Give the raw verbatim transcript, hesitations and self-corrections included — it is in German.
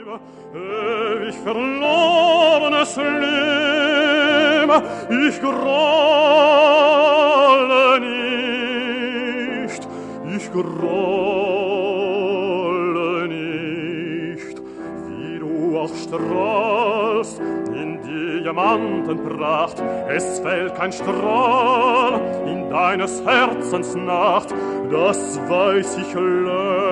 ewig verlorenes Leben, ich grolle nicht, ich grolle nicht, wie du auch strahlst in Diamantenpracht, es fällt kein Strahl in deines Herzens Nacht, das weiß ich längst.